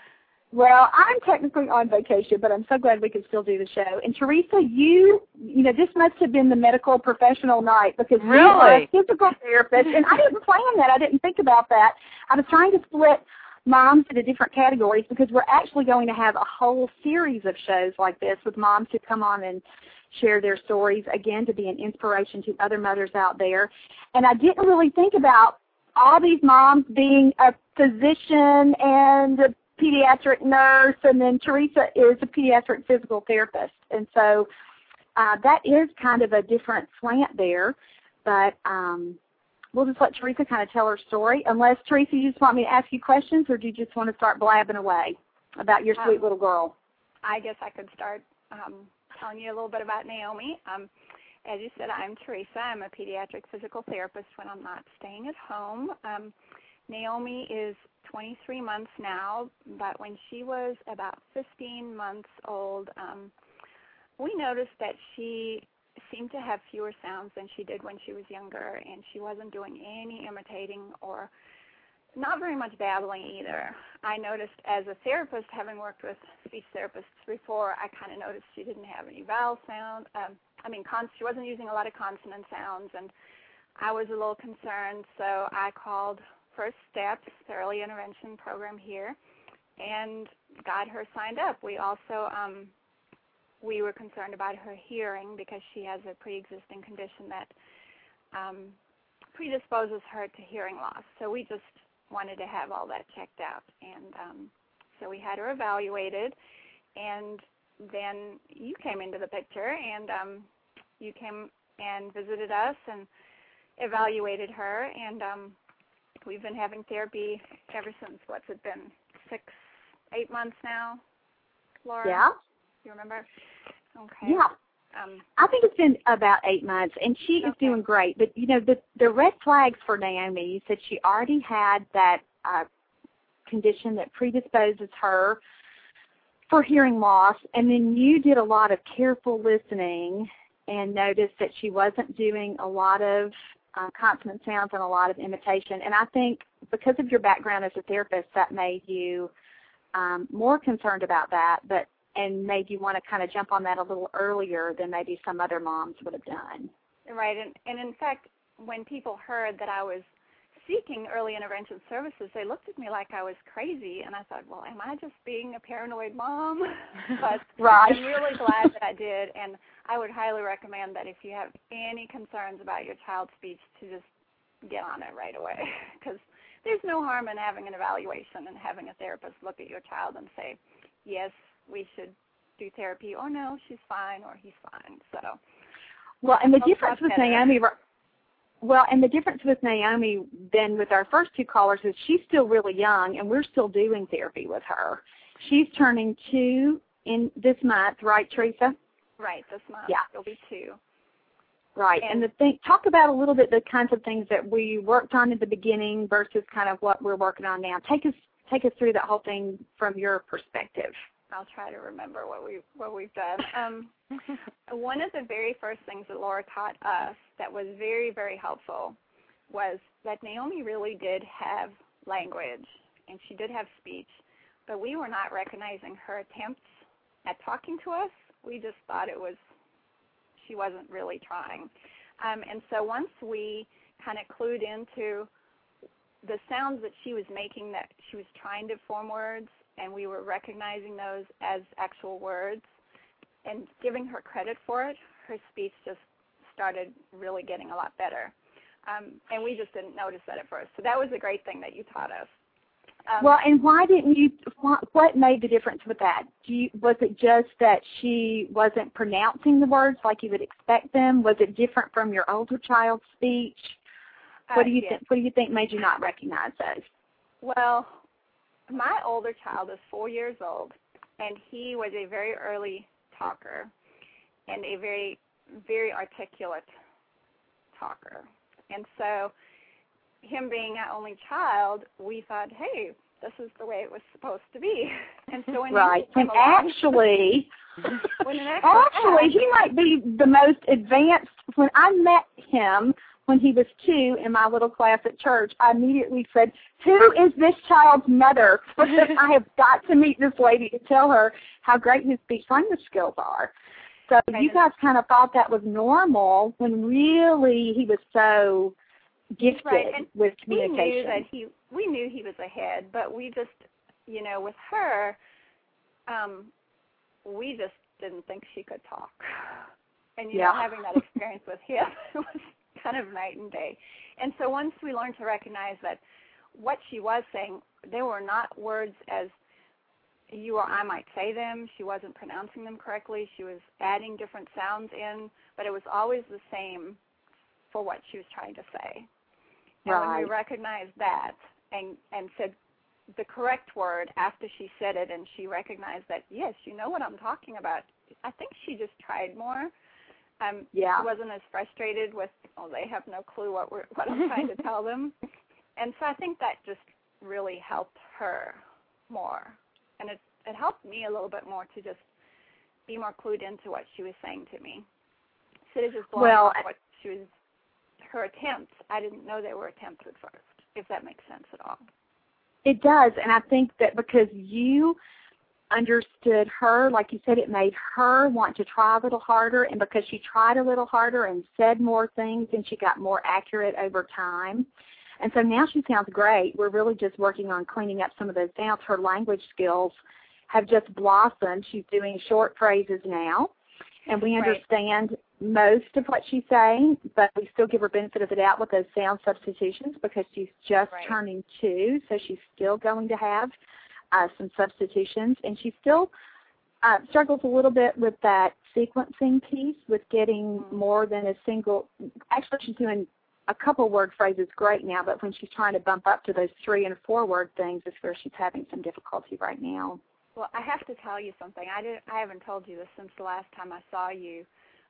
on vacation, but I'm so glad we could still do the show. And Teresa, this must have been the medical professional night because you are a physical therapist, and I didn't plan that. I didn't think about that. I was trying to split moms into different categories because we're actually going to have a whole series of shows like this with moms who come on and share their stories, again, to be an inspiration to other mothers out there. And I didn't really think about all these moms being a physician and a pediatric nurse, and then Teresa is a pediatric physical therapist. And so that is kind of a different slant there. But we'll just let Teresa kind of tell her story. Unless, Teresa, you just want me to ask you questions, or do you just want to start blabbing away about your sweet little girl? I guess I could start telling you a little bit about Naomi. As you said, I'm Teresa. I'm a pediatric physical therapist when I'm not staying at home. Naomi is 23 months now, but when she was about 15 months old, we noticed that she seemed to have fewer sounds than she did when she was younger, and she wasn't doing any imitating or not very much babbling either. I noticed as a therapist, having worked with speech therapists before, I kind of noticed she didn't have any vowel sound. She wasn't using a lot of consonant sounds, and I was a little concerned, so I called First Steps, the early intervention program here, and got her signed up. We also we were concerned about her hearing because she has a pre-existing condition that predisposes her to hearing loss. So we just wanted to have all that checked out. And so we had her evaluated, and then you came into the picture, and you came and visited us and evaluated her, and we've been having therapy ever since, what's it been, 6-8 months now, Laura? Yeah. You remember? Okay. Yeah. I think it's been about 8 months, and she is doing great. But, you know, the red flags for Naomi, you said she already had that condition that predisposes her for hearing loss, and then you did a lot of careful listening and noticed that she wasn't doing a lot of consonant sounds and a lot of imitation. And I think because of your background as a therapist, that made you more concerned about that, and made you want to kind of jump on that a little earlier than maybe some other moms would have done. Right, and in fact, when people heard that I was seeking early intervention services, they looked at me like I was crazy, and I thought, well, am I just being a paranoid mom? But right. I'm really glad that I did, and I would highly recommend that if you have any concerns about your child's speech, to just get on it right away, because there's no harm in having an evaluation and having a therapist look at your child and say, yes, we should do therapy, or no, she's fine, or he's fine. So, well, and the difference with Naomi, than with our first two callers is she's still really young, and we're still doing therapy with her. She's turning 2 in this month, right, Teresa? Right, this month. Yeah, she'll be 2. Right, and talk about a little bit the kinds of things that we worked on at the beginning versus kind of what we're working on now. Take us through that whole thing from your perspective. I'll try to remember what we've done. One of the very first things that Laura taught us that was very, very helpful was that Naomi really did have language, and she did have speech, but we were not recognizing her attempts at talking to us. We just thought she wasn't really trying. And so once we kind of clued into the sounds that she was making, that she was trying to form words, and we were recognizing those as actual words and giving her credit for it, her speech just started really getting a lot better. And we just didn't notice that at first. So that was a great thing that you taught us. Well, and why didn't you, what made the difference with that? Was it just that she wasn't pronouncing the words like you would expect them? Was it different from your older child's speech? What do you think made you not recognize those? Well, my older child is 4 years old, and he was a very early talker and a very, very articulate talker. And so him being our only child, we thought, hey, this is the way it was supposed to be. And so when actually, he might be the most advanced. When I met him when he was 2 in my little class at church, I immediately said, who is this child's mother? Because I have got to meet this lady to tell her how great his speech language skills are. So you guys kind of thought that was normal when really he was so gifted with communication. We knew he was ahead, but we just, with her, we just didn't think she could talk. And, having that experience with him was kind of night and day. And so once we learned to recognize that what she was saying, they were not words as you or I might say them. She wasn't pronouncing them correctly. She was adding different sounds in, but it was always the same for what she was trying to say. And when we recognized that and said the correct word after she said it, and she recognized that, yes, you know what I'm talking about, I think she just tried more. She wasn't as frustrated with, they have no clue what I'm trying to tell them. And so I think that just really helped her more. And it helped me a little bit more to just be more clued into what she was saying to me. Instead of just blowing off what she was, her attempts. I didn't know they were attempts at first, if that makes sense at all. It does, and I think that because you understood her, like you said, it made her want to try a little harder, and because she tried a little harder and said more things, and she got more accurate over time. And so now she sounds great. We're really just working on cleaning up some of those sounds. Her language skills have just blossomed. She's doing short phrases now, and we understand most of what she's saying, but we still give her benefit of the doubt with those sound substitutions because she's just turning 2, so she's still going to have some substitutions, and she still struggles a little bit with that sequencing piece, with getting more than a single. Actually, she's doing a couple word phrases great now, but when she's trying to bump up to those 3 and 4 word things is where she's having some difficulty right now. Well, I have to tell you something. I haven't told you this since the last time I saw you.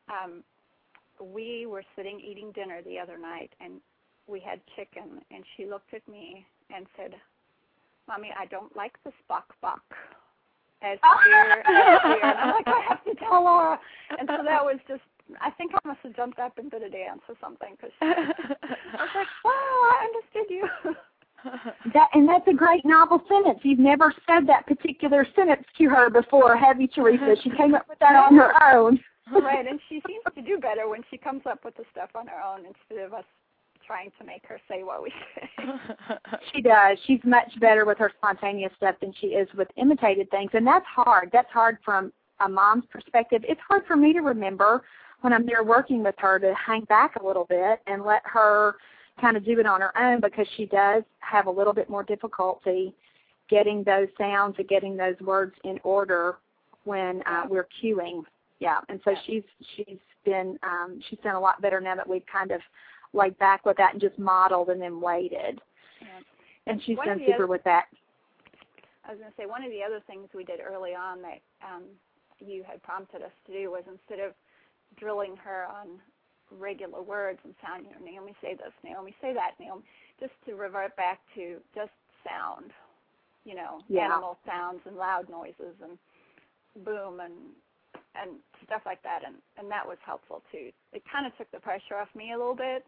We were sitting eating dinner the other night, and we had chicken, and she looked at me and said, "Mommy, I don't like the spock bok." As clear as clear. And I'm like, I have to tell Laura. And so that was just, I think I must have jumped up and did a dance or something. Cause I was like, wow, I understood you. And that's a great novel sentence. You've never said that particular sentence to her before, have you, Teresa? She came up with that on her own. Right, and she seems to do better when she comes up with the stuff on her own instead of us trying to make her say what we say. She does. She's much better with her spontaneous stuff than she is with imitated things, and that's hard. That's hard from a mom's perspective. It's hard for me to remember when I'm there working with her to hang back a little bit and let her kind of do it on her own, because she does have a little bit more difficulty getting those sounds and getting those words in order when we're cueing. Yeah, and so she's done a lot better now that we've kind of laid back with that and just modeled and then waited. Yeah. And she's done super with that. I was going to say, one of the other things we did early on that you had prompted us to do was, instead of drilling her on regular words and sound, Naomi say this, Naomi say that, Naomi, just to revert back to just sound, animal sounds and loud noises and boom and stuff like that, and that was helpful too. It kind of took the pressure off me a little bit.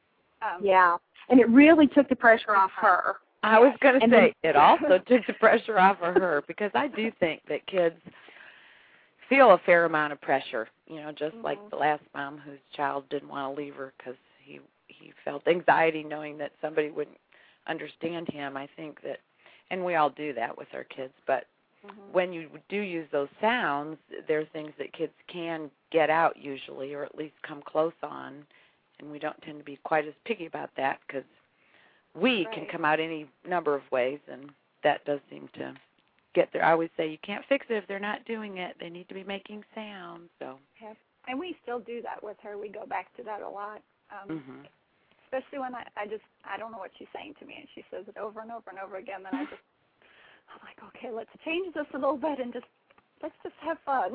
And it really took the pressure off her. I was going to say, it also took the pressure off of her, because I do think that kids feel a fair amount of pressure, just like the last mom whose child didn't want to leave her because he felt anxiety knowing that somebody wouldn't understand him. I think that, and we all do that with our kids, but when you do use those sounds, there are things that kids can get out usually, or at least come close on, and we don't tend to be quite as picky about that, because we can come out any number of ways, and that does seem to get there. I always say you can't fix it if they're not doing it. They need to be making sounds. So. Yep. And we still do that with her. We go back to that a lot, especially when I don't know what she's saying to me, and she says it over and over and over again, then I'm like, okay, let's change this a little bit and let's just have fun.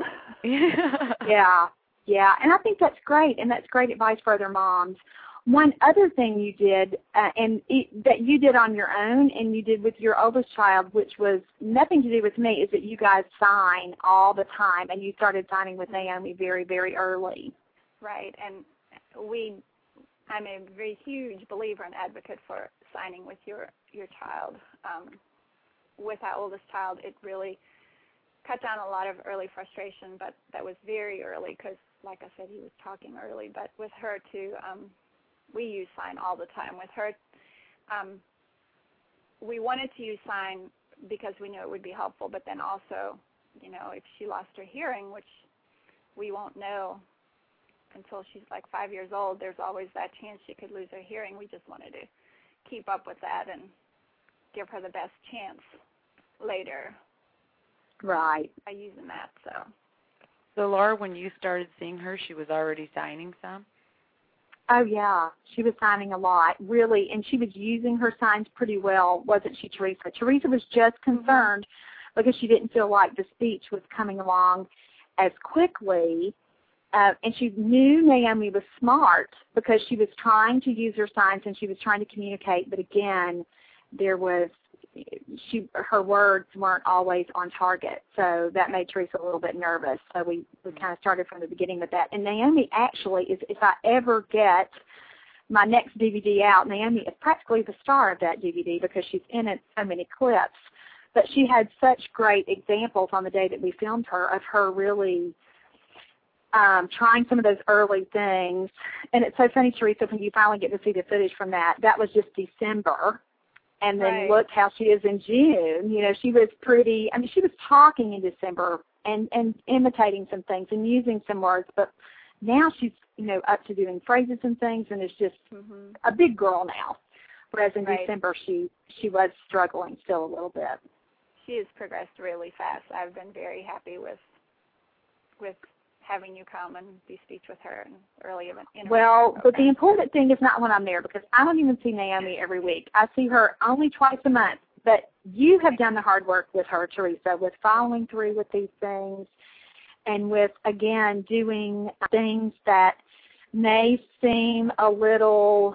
Yeah, and I think that's great, and that's great advice for other moms. One other thing you did, that you did on your own and you did with your oldest child, which was nothing to do with me, is that you guys sign all the time, and you started signing with Naomi very, very early. Right, and I'm a very huge believer and advocate for signing with your child. With our oldest child, it really cut down a lot of early frustration, but that was very early because, like I said, he was talking early. But with her, too, we use sign all the time. With her, we wanted to use sign because we knew it would be helpful, but then also, if she lost her hearing, which we won't know until she's like 5 years old, there's always that chance she could lose her hearing. We just wanted to keep up with that and give her the best chance later. Right. By using that, So Laura, when you started seeing her, she was already signing some? Oh, yeah. She was signing a lot, really, and she was using her signs pretty well, wasn't she, Teresa? Teresa was just concerned because she didn't feel like the speech was coming along as quickly, and she knew Naomi was smart because she was trying to use her signs and she was trying to communicate, but again, her words weren't always on target, so that made Teresa a little bit nervous. So we kind of started from the beginning with that. And Naomi actually is, if I ever get my next DVD out, Naomi is practically the star of that DVD because she's in it so many clips. But she had such great examples on the day that we filmed her of her really trying some of those early things. And it's so funny, Teresa, when you finally get to see the footage from that was just December. And then look how she is in June. You know, she was she was talking in December and imitating some things and using some words, but now she's, up to doing phrases and things, and is just a big girl now. Whereas in December, she was struggling still a little bit. She has progressed really fast. I've been very happy with having you come and do speech with her and early in. Well, but the important thing is not when I'm there, because I don't even see Naomi every week. I see her only twice a month. But you have done the hard work with her, Teresa, with following through with these things and with, again, doing things that may seem a little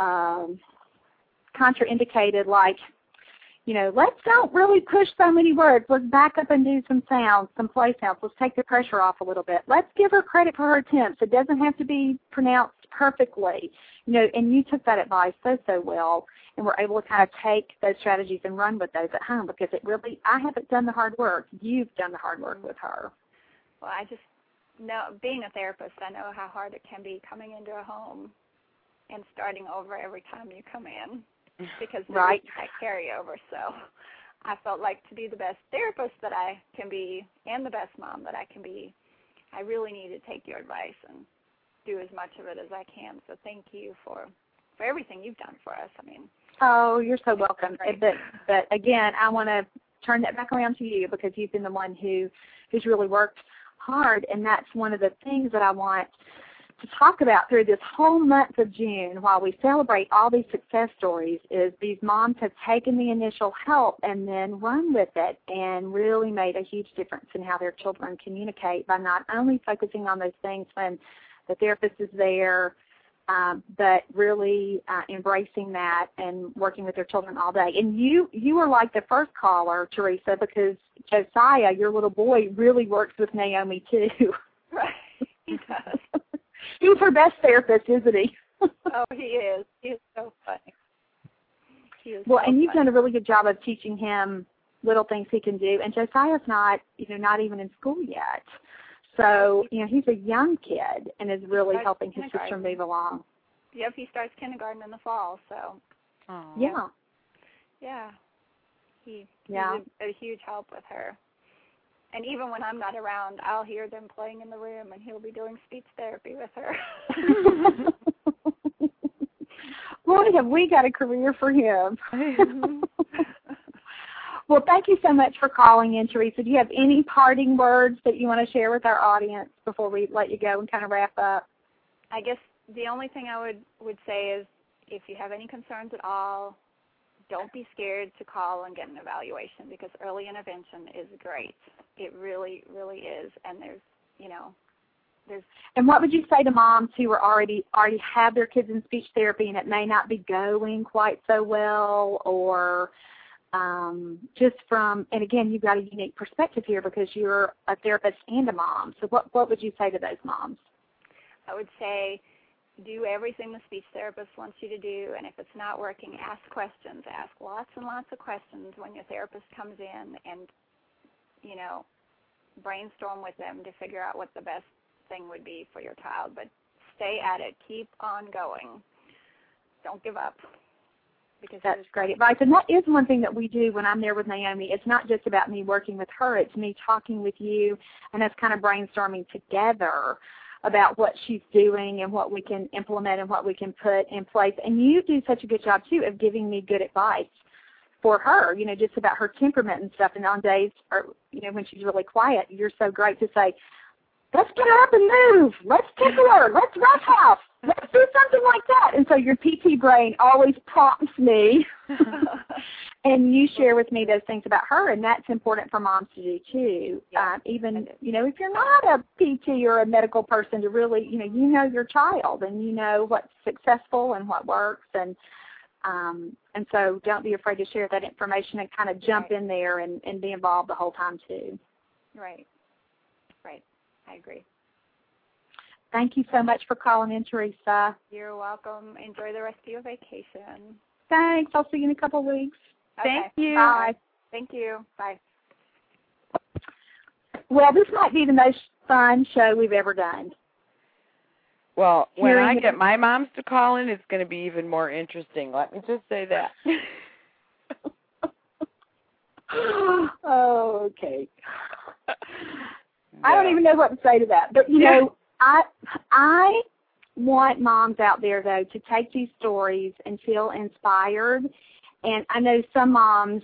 contraindicated, like, let's don't really push so many words. Let's back up and do some sounds, some play sounds. Let's take the pressure off a little bit. Let's give her credit for her attempts. It doesn't have to be pronounced perfectly. And you took that advice so well, and were able to kind of take those strategies and run with those at home, because I haven't done the hard work. You've done the hard work with her. Well, I just know, being a therapist, I know how hard it can be coming into a home and starting over every time you come in, because there's that carryover. So I felt like, to be the best therapist that I can be and the best mom that I can be, I really need to take your advice and do as much of it as I can. So thank you for everything you've done for us. Oh, you're so welcome. But again, I want to turn that back around to you, because you've been the one who's really worked hard, and that's one of the things that I want to talk about through this whole month of June while we celebrate all these success stories, is these moms have taken the initial help and then run with it and really made a huge difference in how their children communicate, by not only focusing on those things when the therapist is there, but really embracing that and working with their children all day. And you were like the first caller, Teresa, because Josiah, your little boy, really works with Naomi too. Right, he does. He's her best therapist, isn't he? Oh, he is. He is so funny. And you've done a really good job of teaching him little things he can do. And Josiah's not even in school yet. So, he's a young kid and is really helping his sister move along. Yep, he starts kindergarten in the fall, so. Yeah. Yeah. He's a huge help with her. And even when I'm not around, I'll hear them playing in the room, and he'll be doing speech therapy with her. Boy, have we got a career for him. Well, thank you so much for calling in, Teresa. Do you have any parting words that you want to share with our audience before we let you go and kind of wrap up? I guess the only thing I would say is, if you have any concerns at all, don't be scared to call and get an evaluation, because early intervention is great. It really, really is. And there's. And what would you say to moms who are already have their kids in speech therapy and it may not be going quite so well, or just from, and again, you've got a unique perspective here because you're a therapist and a mom. So what would you say to those moms? I would say, do everything the speech therapist wants you to do, and if it's not working, ask questions. Ask lots and lots of questions when your therapist comes in, and, brainstorm with them to figure out what the best thing would be for your child. But stay at it. Keep on going. Don't give up. Because that's great advice. And that is one thing that we do when I'm there with Naomi. It's not just about me working with her. It's me talking with you and us kind of brainstorming together about what she's doing and what we can implement and what we can put in place. And you do such a good job, too, of giving me good advice for her, just about her temperament and stuff. And on days, when she's really quiet, you're so great to say, let's get her up and move. Let's tickle her. Let's roughhouse. Let's do something like that. And so your PT brain always prompts me. And you share with me those things about her, and that's important for moms to do too. Yeah, even, if you're not a PT or a medical person, to really, you know your child and you know what's successful and what works. And so don't be afraid to share that information and kind of jump in there and be involved the whole time too. Right. I agree. Thank you so much for calling in, Teresa. You're welcome. Enjoy the rest of your vacation. Thanks. I'll see you in a couple of weeks. Okay. Thank you. Bye. Thank you. Bye. Well, this might be the most fun show we've ever done. Well, when I get my moms to call in, it's going to be even more interesting. Let me just say that. Oh, okay. I don't even know what to say to that. But, you know, I want moms out there, though, to take these stories and feel inspired. And I know some moms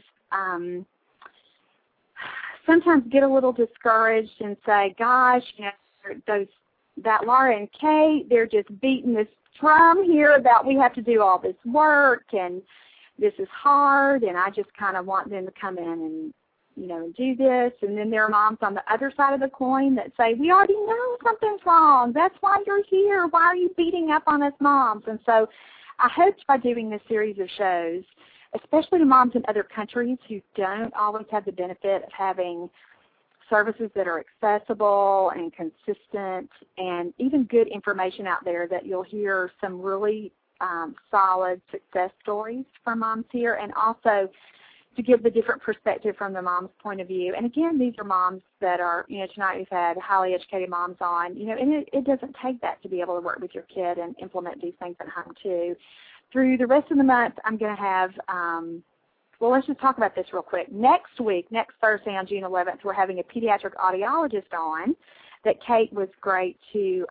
sometimes get a little discouraged and say, gosh, you know, that Laura and Kate, they're just beating this drum here about we have to do all this work and this is hard, and I just kind of want them to come in and, you know, and do this. And then there are moms on the other side of the coin that say, we already know something's wrong. That's why you're here. Why are you beating up on us moms? And so I hope by doing this series of shows, especially to moms in other countries who don't always have the benefit of having services that are accessible and consistent and even good information out there, that you'll hear some really solid success stories from moms here, and also to give the different perspective from the mom's point of view. And again, these are moms that are, you know, tonight we've had highly educated moms on, you know, and it doesn't take that to be able to work with your kid and implement these things at home too. Through the rest of the month, I'm going to have, well, let's just talk about this real quick. Next week, next Thursday on June 11th, we're having a pediatric audiologist on that Kate was great to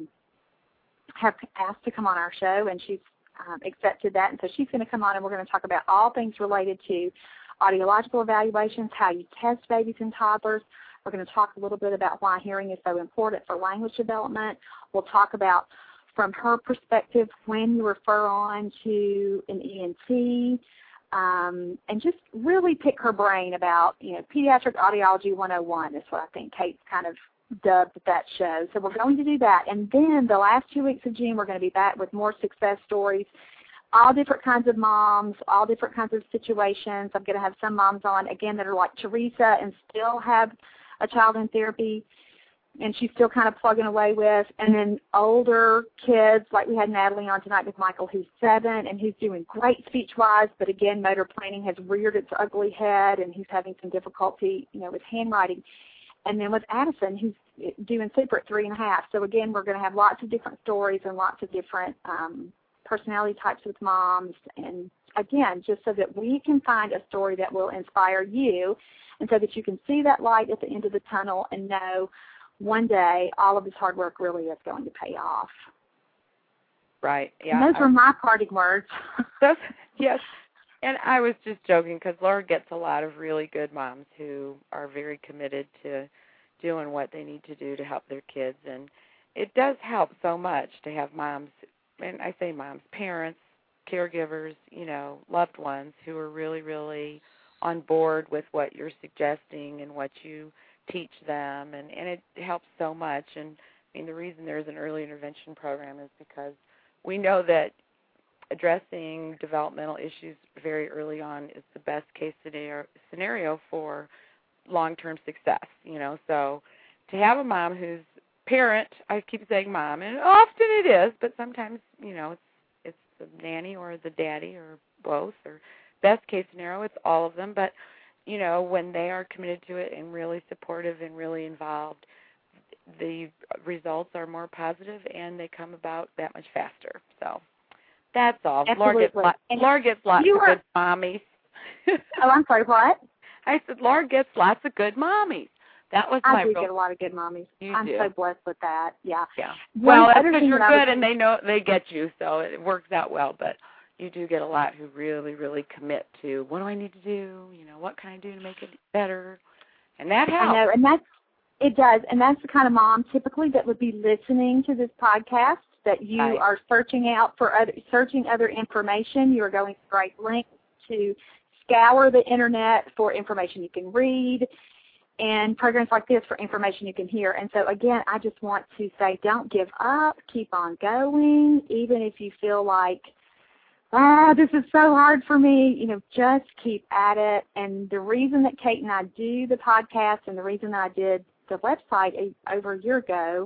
have asked to come on our show, and she's accepted that. And so she's going to come on, and we're going to talk about all things related to audiological evaluations, how you test babies and toddlers. We're going to talk a little bit about why hearing is so important for language development. We'll talk about, from her perspective, when you refer on to an ENT, and just really pick her brain about, you know, Pediatric Audiology 101 is what I think Kate's kind of dubbed that show. So we're going to do that. And then the last 2 weeks of June, we're going to be back with more success stories, all different kinds of moms, all different kinds of situations. I'm going to have some moms on, again, that are like Teresa and still have a child in therapy, and she's still kind of plugging away with, and then older kids, like we had Natalie on tonight with Michael, who's 7, and who's doing great speech-wise, but again, motor planning has reared its ugly head, and he's having some difficulty, you know, with handwriting. And then with Addison, who's doing super at 3.5. So again, we're going to have lots of different stories and lots of different personality types with moms, and again, just so that we can find a story that will inspire you, and so that you can see that light at the end of the tunnel and know one day all of this hard work really is going to pay off. Right. Yeah. And those were my parting words. Yes. And I was just joking because Laura gets a lot of really good moms who are very committed to doing what they need to do to help their kids. And it does help so much to have moms, and I say moms, parents, caregivers, you know, loved ones who are really, really on board with what you're suggesting and what you teach them. And it helps so much. And, I mean, the reason there's an early intervention program is because we know that addressing developmental issues very early on is the best case scenario for long-term success, you know. So to have a mom who's parent, I keep saying mom, and often it is, but sometimes, you know, it's the nanny or the daddy or both, or best case scenario, it's all of them. But, you know, when they are committed to it and really supportive and really involved, the results are more positive and they come about that much faster. So that's all. Absolutely. Laura gets lots of good mommies. Oh, I'm sorry, what? I said Laura gets lots of good mommies. That was I do get a lot of good mommies. I'm do. so blessed with that. Yeah. Yeah. Well, that's because you're good and they know they get you, so it works out well. But you do get a lot who really, really commit to what do I need to do? You know, what can I do to make it better? And that helps. I know, and it does, and that's the kind of mom typically that would be listening to this podcast, that you are searching out for other information. You are going to great lengths to scour the internet for information you can read, and programs like this for information you can hear. And so, again, I just want to say, don't give up. Keep on going, even if you feel like, this is so hard for me. You know, just keep at it. And the reason that Kate and I do the podcast, and the reason that I did the website over a year ago,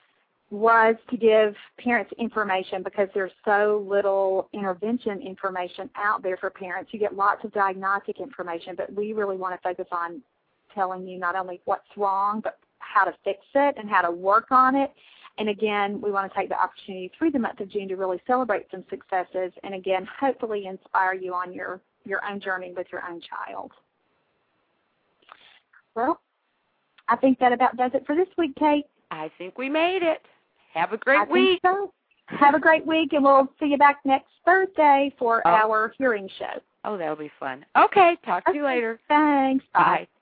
was to give parents information, because there's so little intervention information out there for parents. You get lots of diagnostic information, but we really want to focus on telling you not only what's wrong, but how to fix it and how to work on it. And again, we want to take the opportunity through the month of June to really celebrate some successes and, again, hopefully inspire you on your own journey with your own child. Well, I think that about does it for this week, Kate. I think we made it. Have a great week. So. Have a great week, and we'll see you back next Thursday for our hearing show. Oh, that'll be fun. Okay, talk to you later. Thanks. Bye.